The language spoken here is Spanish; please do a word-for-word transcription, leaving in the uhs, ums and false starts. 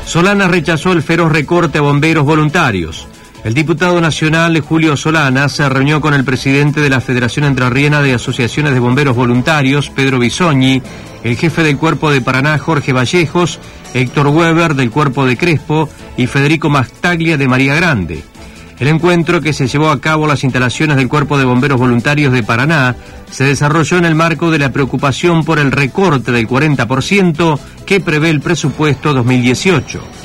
Solana rechazó el feroz recorte a bomberos voluntarios. El diputado nacional Julio Solana se reunió con el presidente de la Federación Entrerriana de Asociaciones de Bomberos Voluntarios, Pedro Bisoñi, el jefe del Cuerpo de Paraná, Jorge Vallejos, Héctor Weber del Cuerpo de Crespo y Federico Mastaglia de María Grande. El encuentro, que se llevó a cabo en las instalaciones del Cuerpo de Bomberos Voluntarios de Paraná, se desarrolló en el marco de la preocupación por el recorte del cuarenta por ciento que prevé el presupuesto dos mil dieciocho.